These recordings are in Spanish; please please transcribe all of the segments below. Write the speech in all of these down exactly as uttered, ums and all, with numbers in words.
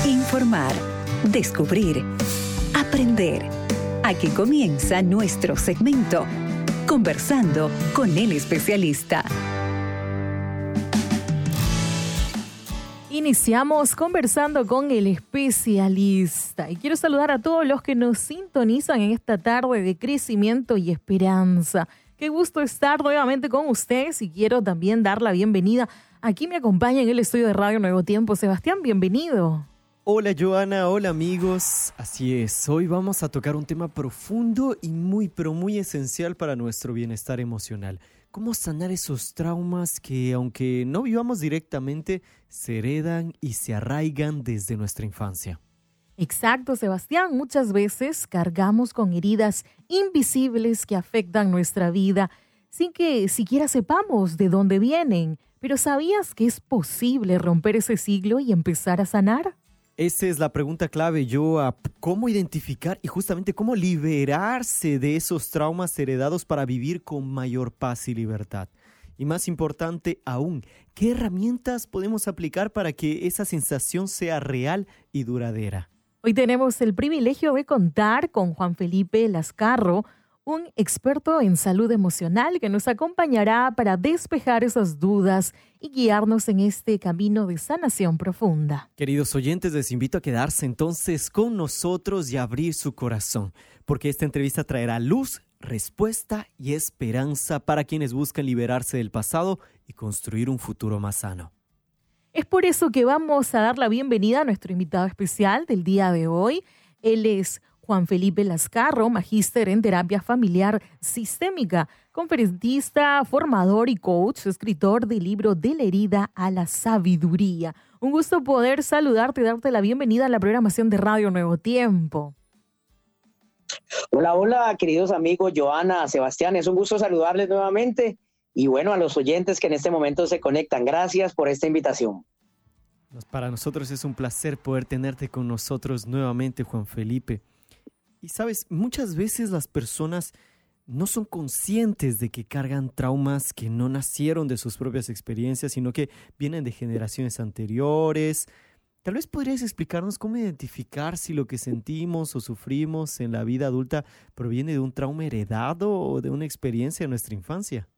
Informar, descubrir, aprender. Aquí comienza nuestro segmento, Conversando con el especialista. Iniciamos conversando con el especialista y quiero saludar a todos los que nos sintonizan en esta tarde de crecimiento y esperanza. Qué gusto estar nuevamente con ustedes y quiero también dar la bienvenida. Aquí me acompaña en el estudio de Radio Nuevo Tiempo Sebastián, bienvenido. Hola Joana, hola amigos. Así es, hoy vamos a tocar un tema profundo y muy pero muy esencial para nuestro bienestar emocional. ¿Cómo sanar esos traumas que, aunque no vivamos directamente, se heredan y se arraigan desde nuestra infancia? Exacto, Sebastián. Muchas veces cargamos con heridas invisibles que afectan nuestra vida sin que siquiera sepamos de dónde vienen. Pero ¿sabías que es posible romper ese ciclo y empezar a sanar? Esa es la pregunta clave, Joa. ¿Cómo identificar y justamente cómo liberarse de esos traumas heredados para vivir con mayor paz y libertad? Y más importante aún, ¿qué herramientas podemos aplicar para que esa sensación sea real y duradera? Hoy tenemos el privilegio de contar con Juan Felipe Lascarro, un experto en salud emocional que nos acompañará para despejar esas dudas y guiarnos en este camino de sanación profunda. Queridos oyentes, les invito a quedarse entonces con nosotros y abrir su corazón, porque esta entrevista traerá luz, respuesta y esperanza para quienes buscan liberarse del pasado y construir un futuro más sano. Es por eso que vamos a dar la bienvenida a nuestro invitado especial del día de hoy. Él es Juan Felipe Lascarro, magíster en terapia familiar sistémica, conferencista, formador y coach, escritor del libro De la herida a la sabiduría. Un gusto poder saludarte y darte la bienvenida a la programación de Radio Nuevo Tiempo. Hola, hola, queridos amigos, Joana, Sebastián, es un gusto saludarles nuevamente y bueno, a los oyentes que en este momento se conectan, gracias por esta invitación. Para nosotros es un placer poder tenerte con nosotros nuevamente, Juan Felipe. Y sabes, muchas veces las personas no son conscientes de que cargan traumas que no nacieron de sus propias experiencias, sino que vienen de generaciones anteriores. Tal vez podrías explicarnos cómo identificar si lo que sentimos o sufrimos en la vida adulta proviene de un trauma heredado o de una experiencia de nuestra infancia.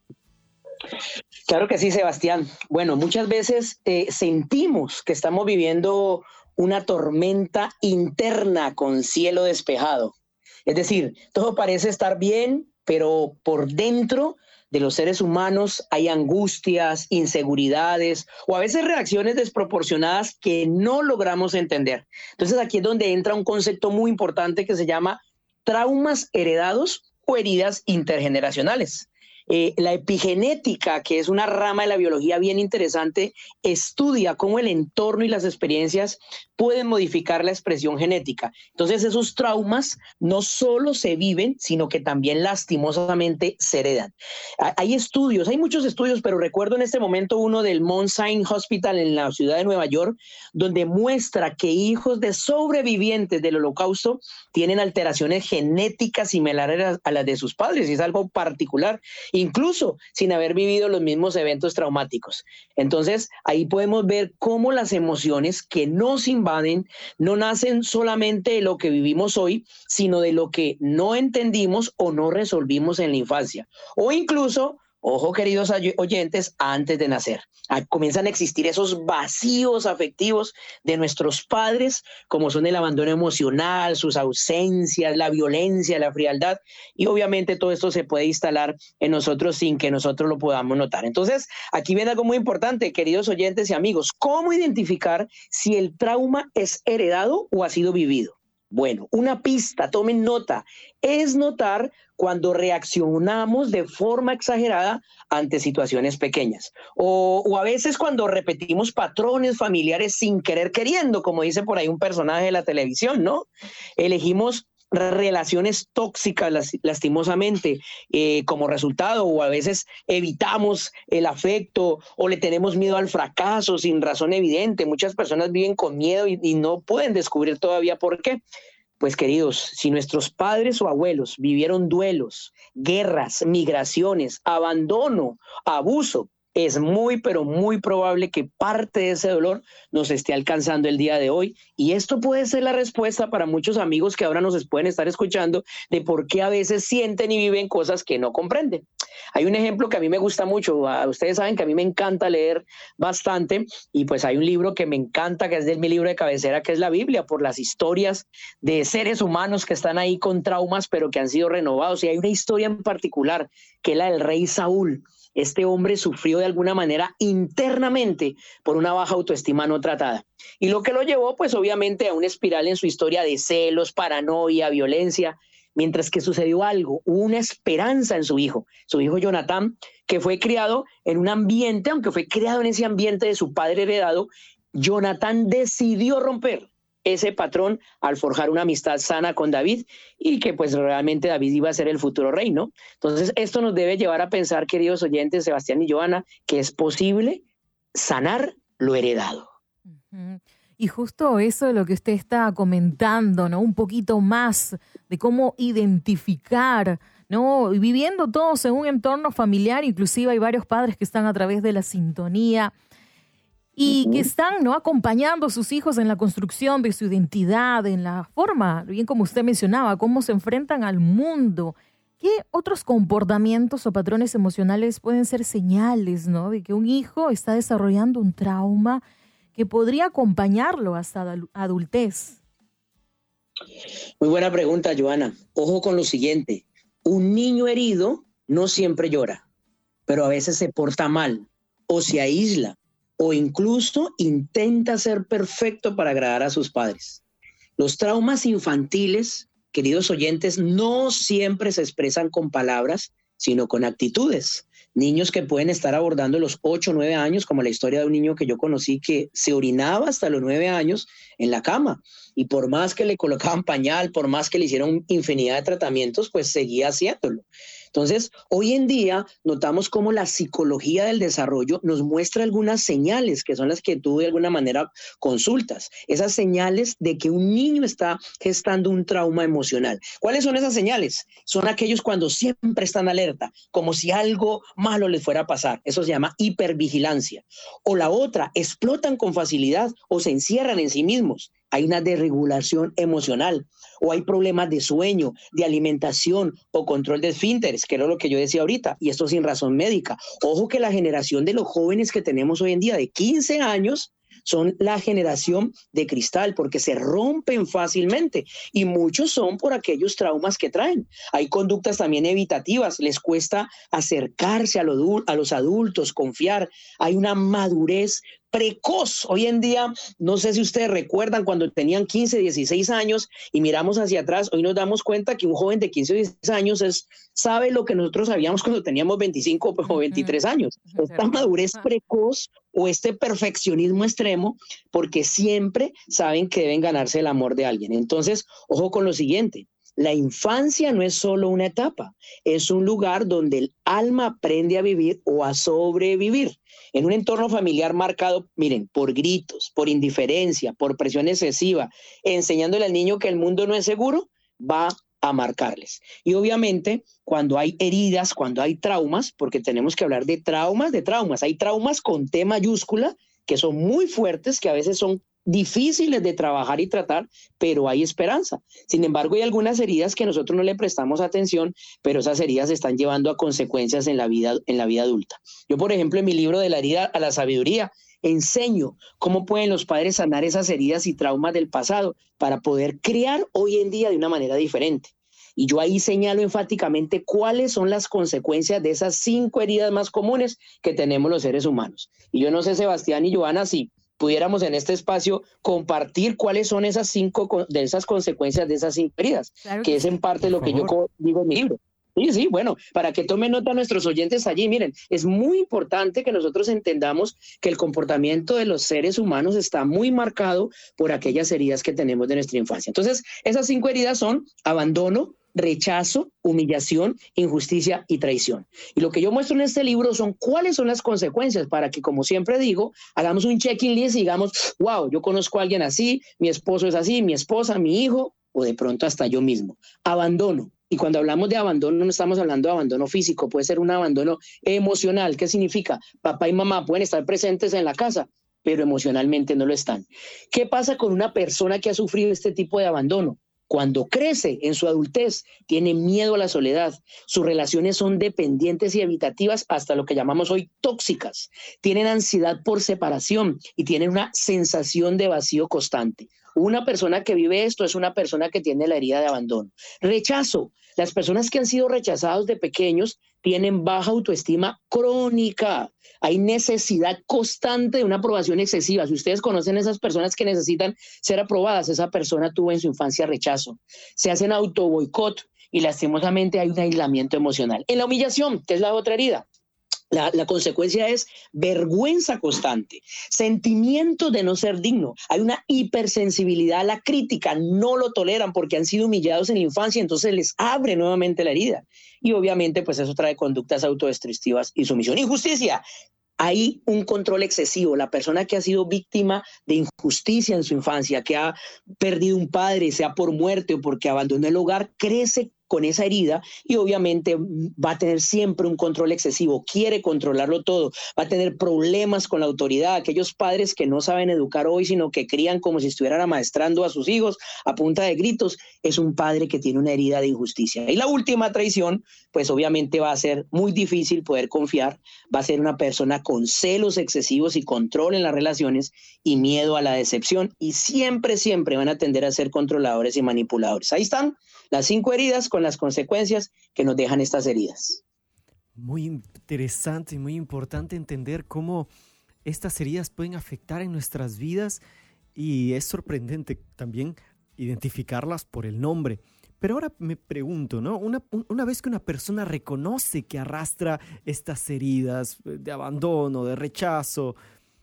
Claro que sí, Sebastián. Bueno, muchas veces eh, sentimos que estamos viviendo una tormenta interna con cielo despejado. Es decir, todo parece estar bien, pero por dentro de los seres humanos hay angustias, inseguridades o a veces reacciones desproporcionadas que no logramos entender. Entonces aquí es donde entra un concepto muy importante que se llama traumas heredados o heridas intergeneracionales. Eh, la epigenética, que es una rama de la biología bien interesante, estudia cómo el entorno y las experiencias pueden modificar la expresión genética. Entonces esos traumas no solo se viven, sino que también lastimosamente se heredan. Hay estudios, hay muchos estudios, pero recuerdo en este momento uno del Mount Sinai Hospital en la ciudad de Nueva York, donde muestra que hijos de sobrevivientes del Holocausto tienen alteraciones genéticas similares a las de sus padres, y es algo particular, incluso sin haber vivido los mismos eventos traumáticos. Entonces, ahí podemos ver cómo las emociones que nos invaden no nacen solamente de lo que vivimos hoy, sino de lo que no entendimos o no resolvimos en la infancia. O incluso, ojo queridos oyentes, antes de nacer. Comienzan a existir esos vacíos afectivos de nuestros padres, como son el abandono emocional, sus ausencias, la violencia, la frialdad, y obviamente todo esto se puede instalar en nosotros sin que nosotros lo podamos notar. Entonces, aquí viene algo muy importante, queridos oyentes y amigos, ¿cómo identificar si el trauma es heredado o ha sido vivido? Bueno, una pista, tomen nota, es notar cuando reaccionamos de forma exagerada ante situaciones pequeñas o, o a veces cuando repetimos patrones familiares sin querer queriendo, como dice por ahí un personaje de la televisión, ¿no? Elegimos relaciones tóxicas lastimosamente eh, como resultado, o a veces evitamos el afecto o le tenemos miedo al fracaso sin razón evidente. Muchas personas viven con miedo y, y no pueden descubrir todavía por qué. Pues queridos, si nuestros padres o abuelos vivieron duelos, guerras, migraciones, abandono, abuso, es muy, pero muy probable que parte de ese dolor nos esté alcanzando el día de hoy. Y esto puede ser la respuesta para muchos amigos que ahora nos pueden estar escuchando de por qué a veces sienten y viven cosas que no comprenden. Hay un ejemplo que a mí me gusta mucho. Ustedes saben que a mí me encanta leer bastante y pues hay un libro que me encanta, que es de mi libro de cabecera, que es la Biblia, por las historias de seres humanos que están ahí con traumas, pero que han sido renovados. Y hay una historia en particular, que es la del rey Saúl. Este hombre sufrió de alguna manera internamente por una baja autoestima no tratada. Y lo que lo llevó, pues obviamente, a una espiral en su historia de celos, paranoia, violencia, mientras que sucedió algo, hubo una esperanza en su hijo, su hijo Jonatán, que fue criado en un ambiente, aunque fue criado en ese ambiente de su padre heredado, Jonatán decidió romper ese patrón al forjar una amistad sana con David y que pues realmente David iba a ser el futuro rey, ¿no? Entonces esto nos debe llevar a pensar, queridos oyentes, Sebastián y Joana, que es posible sanar lo heredado. Uh-huh. Y justo eso de lo que usted está comentando, ¿no? Un poquito más de cómo identificar, ¿no? Viviendo todos en un entorno familiar, inclusive hay varios padres que están a través de la sintonía y que están, ¿no?, acompañando a sus hijos en la construcción de su identidad, en la forma, bien como usted mencionaba, cómo se enfrentan al mundo. ¿Qué otros comportamientos o patrones emocionales pueden ser señales, ¿no?, de que un hijo está desarrollando un trauma que podría acompañarlo hasta la adultez? Muy buena pregunta, Joana. Ojo con lo siguiente. Un niño herido no siempre llora, pero a veces se porta mal o se aísla, o incluso intenta ser perfecto para agradar a sus padres. Los traumas infantiles, queridos oyentes, no siempre se expresan con palabras, sino con actitudes. Niños que pueden estar abordando los ocho o nueve años, como la historia de un niño que yo conocí que se orinaba hasta los nueve años en la cama. Y por más que le colocaban pañal, por más que le hicieron infinidad de tratamientos, pues seguía haciéndolo. Entonces, hoy en día notamos cómo la psicología del desarrollo nos muestra algunas señales, que son las que tú de alguna manera consultas. Esas señales de que un niño está gestando un trauma emocional. ¿Cuáles son esas señales? Son aquellos cuando siempre están alerta, como si algo malo les fuera a pasar. Eso se llama hipervigilancia. O la otra, explotan con facilidad o se encierran en sí mismos. Hay una desregulación emocional o hay problemas de sueño, de alimentación o control de esfínteres, que era lo que yo decía ahorita, y esto sin razón médica. Ojo que la generación de los jóvenes que tenemos hoy en día de quince años son la generación de cristal porque se rompen fácilmente y muchos son por aquellos traumas que traen. Hay conductas también evitativas, les cuesta acercarse a, lo, a los adultos, confiar. Hay una madurez precoz. Hoy en día, no sé si ustedes recuerdan cuando tenían quince, dieciséis años y miramos hacia atrás, hoy nos damos cuenta que un joven de quince o dieciséis años es, sabe lo que nosotros sabíamos cuando teníamos veinticinco o veintitrés años. Esta madurez precoz o este perfeccionismo extremo, porque siempre saben que deben ganarse el amor de alguien. Entonces, ojo con lo siguiente. La infancia no es solo una etapa, es un lugar donde el alma aprende a vivir o a sobrevivir. En un entorno familiar marcado, miren, por gritos, por indiferencia, por presión excesiva, enseñándole al niño que el mundo no es seguro, va a marcarles. Y obviamente, cuando hay heridas, cuando hay traumas, porque tenemos que hablar de traumas, de traumas, hay traumas con T mayúscula que son muy fuertes, que a veces son difíciles de trabajar y tratar, pero hay esperanza. Sin embargo, hay algunas heridas que nosotros no le prestamos atención, pero esas heridas están llevando a consecuencias en la vida, en la vida adulta. Yo, por ejemplo, en mi libro De la herida a la sabiduría, enseño cómo pueden los padres sanar esas heridas y traumas del pasado para poder criar hoy en día de una manera diferente. Y yo ahí señalo enfáticamente cuáles son las consecuencias de esas cinco heridas más comunes que tenemos los seres humanos. Y yo no sé, Sebastián y Joana, si pudiéramos en este espacio compartir cuáles son esas cinco de esas consecuencias de esas cinco heridas, claro que, que es en parte lo que yo digo en mi libro. Sí, sí, bueno, para que tomen nota nuestros oyentes allí, miren, es muy importante que nosotros entendamos que el comportamiento de los seres humanos está muy marcado por aquellas heridas que tenemos de nuestra infancia. Entonces, esas cinco heridas son abandono, rechazo, humillación, injusticia y traición. Y lo que yo muestro en este libro son cuáles son las consecuencias para que, como siempre digo, hagamos un check-in list y digamos, wow, yo conozco a alguien así, mi esposo es así, mi esposa, mi hijo, o de pronto hasta yo mismo. Abandono. Y cuando hablamos de abandono, no estamos hablando de abandono físico, puede ser un abandono emocional. ¿Qué significa? Papá y mamá pueden estar presentes en la casa, pero emocionalmente no lo están. ¿Qué pasa con una persona que ha sufrido este tipo de abandono? Cuando crece en su adultez, tiene miedo a la soledad. Sus relaciones son dependientes y evitativas, hasta lo que llamamos hoy tóxicas. Tienen ansiedad por separación y tienen una sensación de vacío constante. Una persona que vive esto es una persona que tiene la herida de abandono. Rechazo. Las personas que han sido rechazados de pequeños tienen baja autoestima crónica. Hay necesidad constante de una aprobación excesiva. Si ustedes conocen a esas personas que necesitan ser aprobadas, esa persona tuvo en su infancia rechazo. Se hacen autoboicot y lastimosamente hay un aislamiento emocional. En la humillación, que es la otra herida, La, la consecuencia es vergüenza constante, sentimiento de no ser digno. Hay una hipersensibilidad a la crítica, no lo toleran porque han sido humillados en la infancia, entonces les abre nuevamente la herida. Y obviamente pues eso trae conductas autodestructivas y sumisión. Injusticia. Hay un control excesivo. La persona que ha sido víctima de injusticia en su infancia, que ha perdido un padre, sea por muerte o porque abandonó el hogar, crece con esa herida y obviamente va a tener siempre un control excesivo, quiere controlarlo todo, va a tener problemas con la autoridad. Aquellos padres que no saben educar hoy, sino que crían como si estuvieran amaestrando a sus hijos a punta de gritos, es un padre que tiene una herida de injusticia. Y la última traición, pues obviamente va a ser muy difícil poder confiar, va a ser una persona con celos excesivos y control en las relaciones y miedo a la decepción, y siempre, siempre van a tender a ser controladores y manipuladores. Ahí están las cinco heridas con las consecuencias que nos dejan estas heridas. Muy interesante y muy importante entender cómo estas heridas pueden afectar en nuestras vidas, y es sorprendente también identificarlas por el nombre. Pero ahora me pregunto, ¿no? Una, una vez que una persona reconoce que arrastra estas heridas de abandono, de rechazo,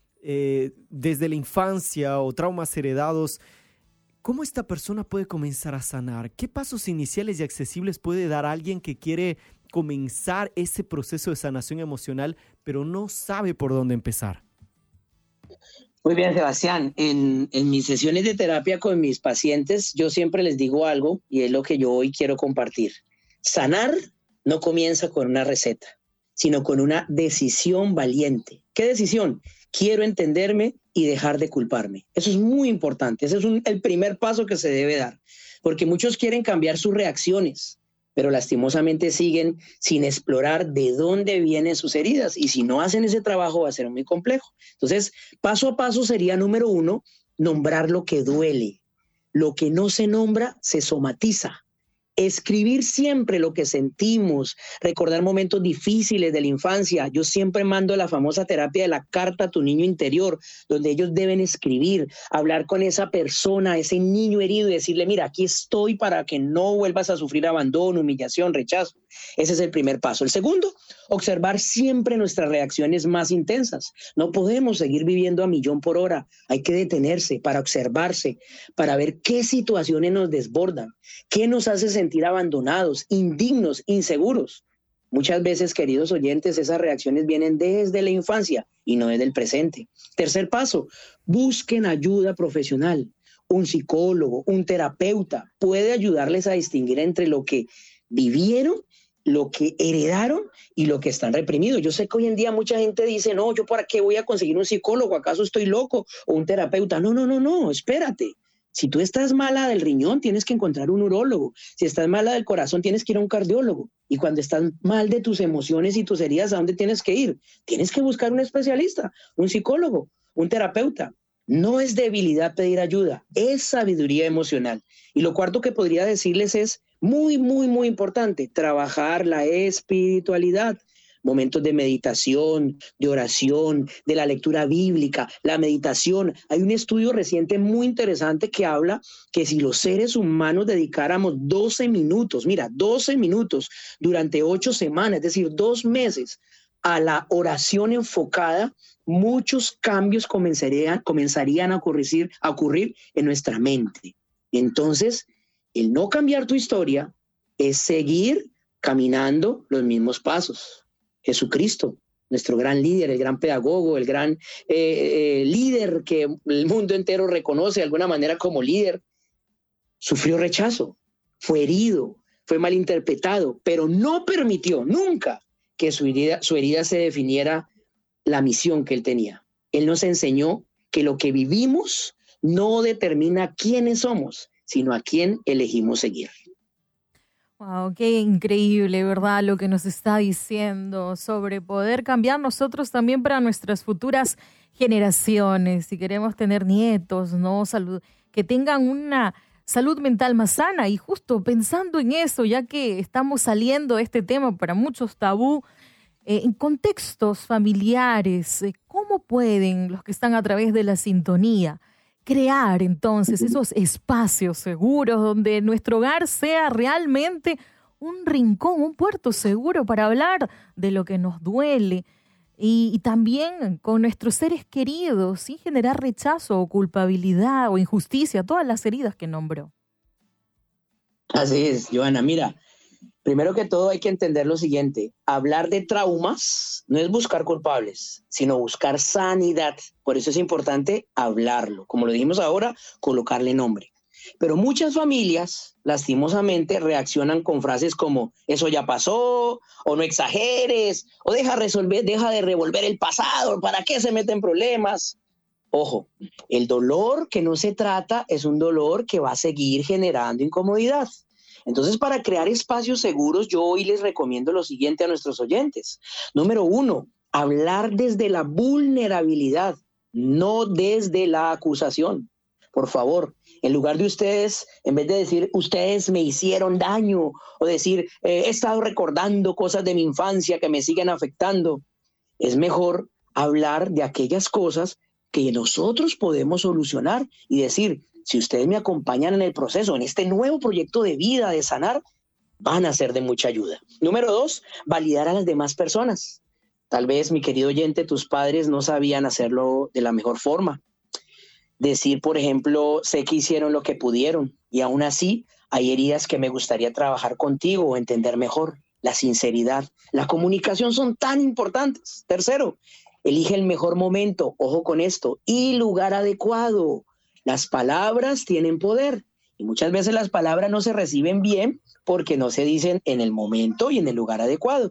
eh, desde la infancia o traumas heredados, ¿cómo esta persona puede comenzar a sanar? ¿Qué pasos iniciales y accesibles puede dar alguien que quiere comenzar ese proceso de sanación emocional, pero no sabe por dónde empezar? Muy bien, Sebastián. En, en mis sesiones de terapia con mis pacientes, yo siempre les digo algo y es lo que yo hoy quiero compartir. Sanar no comienza con una receta, sino con una decisión valiente. ¿Qué decisión? Quiero entenderme y dejar de culparme. Eso es muy importante. Ese es un, el primer paso que se debe dar, porque muchos quieren cambiar sus reacciones, pero lastimosamente siguen sin explorar de dónde vienen sus heridas, y si no hacen ese trabajo va a ser muy complejo. Entonces, paso a paso sería, número uno, nombrar lo que duele. Lo que no se nombra se somatiza. Escribir siempre lo que sentimos, recordar momentos difíciles de la infancia. Yo siempre mando la famosa terapia de la carta a tu niño interior, donde ellos deben escribir, hablar con esa persona, ese niño herido, y decirle, mira, aquí estoy para que no vuelvas a sufrir abandono, humillación, rechazo. Ese es el primer paso. El segundo, observar siempre nuestras reacciones más intensas. No podemos seguir viviendo a millón por hora. Hay que detenerse para observarse, para ver qué situaciones nos desbordan, qué nos hace sentir abandonados, indignos, inseguros. Muchas veces, queridos oyentes, esas reacciones vienen desde la infancia y no desde el presente. Tercer paso, busquen ayuda profesional. Un psicólogo, un terapeuta puede ayudarles a distinguir entre lo que vivieron, lo que heredaron y lo que están reprimidos. Yo sé que hoy en día mucha gente dice, no, ¿yo para qué voy a conseguir un psicólogo? ¿Acaso estoy loco? O un terapeuta. No, no, no, no, espérate. Si tú estás mala del riñón, tienes que encontrar un urólogo. Si estás mala del corazón, tienes que ir a un cardiólogo. Y cuando estás mal de tus emociones y tus heridas, ¿a dónde tienes que ir? Tienes que buscar un especialista, un psicólogo, un terapeuta. No es debilidad pedir ayuda, es sabiduría emocional. Y lo cuarto que podría decirles es muy, muy, muy importante, trabajar la espiritualidad. Momentos de meditación, de oración, de la lectura bíblica, la meditación. Hay un estudio reciente muy interesante que habla que si los seres humanos dedicáramos doce minutos, mira, doce minutos durante ocho semanas, es decir, dos meses, a la oración enfocada, muchos cambios comenzarían, comenzarían a ocurrir, a ocurrir en nuestra mente. Entonces, el no cambiar tu historia es seguir caminando los mismos pasos. Jesucristo, nuestro gran líder, el gran pedagogo, el gran eh, eh, líder que el mundo entero reconoce de alguna manera como líder, sufrió rechazo, fue herido, fue malinterpretado, pero no permitió nunca que su herida, su herida se definiera la misión que él tenía. Él nos enseñó que lo que vivimos no determina quiénes somos, sino a quién elegimos seguir. Wow, qué increíble, ¿verdad? Lo que nos está diciendo sobre poder cambiar nosotros también para nuestras futuras generaciones. Si queremos tener nietos, ¿no? Salud, que tengan una salud mental más sana. Y justo pensando en eso, ya que estamos saliendo de este tema para muchos tabú, eh, en contextos familiares, eh, ¿cómo pueden los que están a través de la sintonía crear entonces esos espacios seguros donde nuestro hogar sea realmente un rincón, un puerto seguro para hablar de lo que nos duele y, y también con nuestros seres queridos sin generar rechazo o culpabilidad o injusticia, todas las heridas que nombró? Así es, Johanna. Mira, primero que todo hay que entender lo siguiente. Hablar de traumas no es buscar culpables, sino buscar sanidad. Por eso es importante hablarlo. Como lo dijimos ahora, colocarle nombre. Pero muchas familias, lastimosamente, reaccionan con frases como eso ya pasó, o no exageres, o deja, resolver, deja de revolver el pasado, ¿para qué se meten problemas? Ojo, el dolor que no se trata es un dolor que va a seguir generando incomodidad. Entonces, para crear espacios seguros, yo hoy les recomiendo lo siguiente a nuestros oyentes. Número uno, hablar desde la vulnerabilidad, no desde la acusación. Por favor, en lugar de ustedes, en vez de decir, ustedes me hicieron daño, o decir, eh, he estado recordando cosas de mi infancia que me siguen afectando, es mejor hablar de aquellas cosas que nosotros podemos solucionar y decir, si ustedes me acompañan en el proceso, en este nuevo proyecto de vida, de sanar, van a ser de mucha ayuda. Número dos, validar a las demás personas. Tal vez, mi querido oyente, tus padres no sabían hacerlo de la mejor forma. Decir, por ejemplo, sé que hicieron lo que pudieron y aún así hay heridas que me gustaría trabajar contigo o entender mejor. La sinceridad, la comunicación son tan importantes. Tercero, elige el mejor momento, ojo con esto, y lugar adecuado. Las palabras tienen poder y muchas veces las palabras no se reciben bien porque no se dicen en el momento y en el lugar adecuado.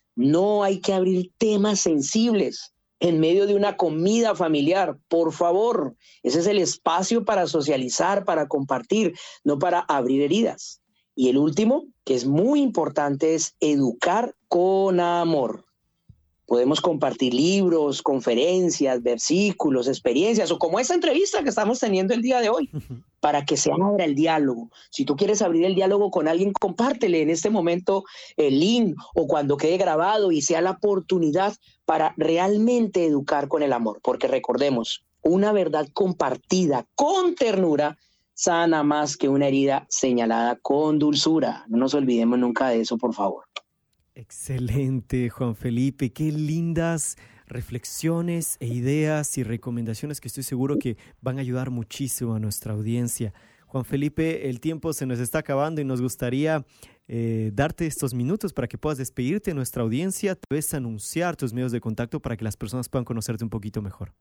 No hay que abrir temas sensibles en medio de una comida familiar, por favor. Ese es el espacio para socializar, para compartir, no para abrir heridas. Y el último, que es muy importante, es educar con amor. Podemos compartir libros, conferencias, versículos, experiencias, o como esta entrevista que estamos teniendo el día de hoy, para que se abra el diálogo. Si tú quieres abrir el diálogo con alguien, compártele en este momento el link o cuando quede grabado y sea la oportunidad para realmente educar con el amor. Porque recordemos, una verdad compartida con ternura sana más que una herida señalada con dulzura. No nos olvidemos nunca de eso, por favor. Excelente, Juan Felipe. Qué lindas reflexiones e ideas y recomendaciones que estoy seguro que van a ayudar muchísimo a nuestra audiencia. Juan Felipe, el tiempo se nos está acabando y nos gustaría eh, darte estos minutos para que puedas despedirte de nuestra audiencia, tal vez anunciar tus medios de contacto para que las personas puedan conocerte un poquito mejor.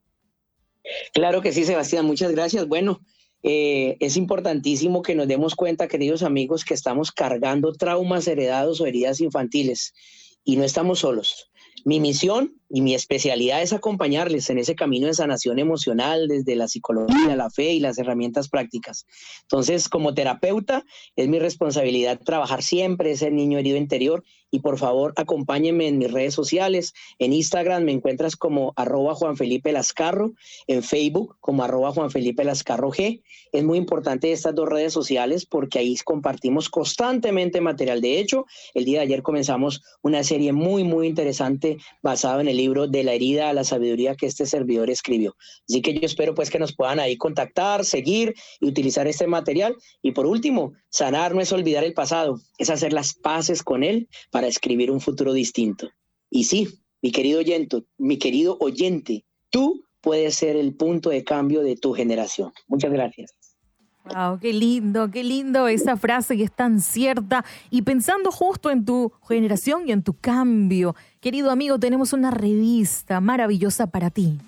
Claro que sí, Sebastián, muchas gracias. Bueno, eh, es importantísimo que nos demos cuenta, queridos amigos, que estamos cargando traumas heredados o heridas infantiles y no estamos solos. Mi misión y mi especialidad es acompañarles en ese camino de sanación emocional desde la psicología, la fe y las herramientas prácticas. Entonces, como terapeuta, es mi responsabilidad trabajar siempre ese niño herido interior y por favor, acompáñenme en mis redes sociales. En Instagram me encuentras como arroba Juan Felipe Lascarro, en Facebook como arroba Juan Felipe Lascarro G. Es muy importante estas dos redes sociales porque ahí compartimos constantemente material. De hecho, el día de ayer comenzamos una serie muy, muy interesante basada en el libro De la herida a la sabiduría que este servidor escribió. Así que yo espero pues que nos puedan ahí contactar, seguir y utilizar este material. Y por último, sanar no es olvidar el pasado, es hacer las paces con él para escribir un futuro distinto. Y sí, mi querido oyente, mi querido oyente, tú puedes ser el punto de cambio de tu generación. Muchas gracias. Wow, qué lindo, qué lindo esa frase que es tan cierta. Y pensando justo en tu generación y en tu cambio, querido amigo, tenemos una revista maravillosa para ti.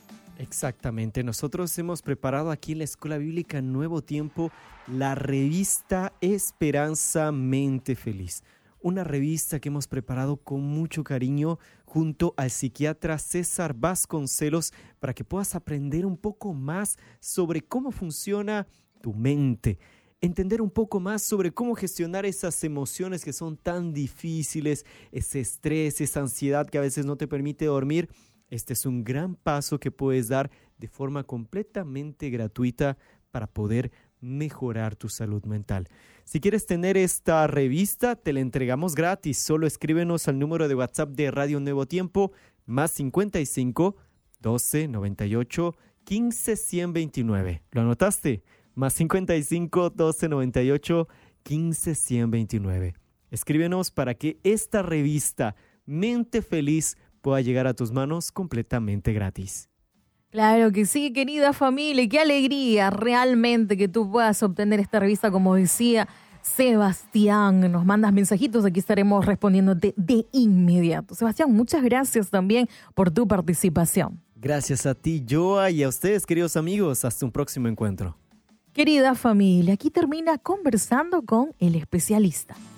Exactamente. Nosotros hemos preparado aquí en la Escuela Bíblica Nuevo Tiempo la revista Esperanza Mente Feliz. Una revista que hemos preparado con mucho cariño junto al psiquiatra César Vasconcelos para que puedas aprender un poco más sobre cómo funciona tu mente. Entender un poco más sobre cómo gestionar esas emociones que son tan difíciles, ese estrés, esa ansiedad que a veces no te permite dormir. Este es un gran paso que puedes dar de forma completamente gratuita para poder mejorar tu salud mental. Si quieres tener esta revista, te la entregamos gratis. Solo escríbenos al número de WhatsApp de Radio Nuevo Tiempo, más cincuenta y cinco, doce, noventa y ocho, quince, ciento veintinueve. ¿Lo anotaste? Más cincuenta y cinco, doce, noventa y ocho, quince, ciento veintinueve. Escríbenos para que esta revista Mente Feliz pueda llegar a tus manos completamente gratis. Claro que sí, querida familia, qué alegría realmente que tú puedas obtener esta revista, como decía Sebastián. Nos mandas mensajitos, aquí estaremos respondiéndote de inmediato. Sebastián, muchas gracias también por tu participación. Gracias a ti, Joa, y a ustedes, queridos amigos. Hasta un próximo encuentro. Querida familia, aquí termina Conversando con el Especialista.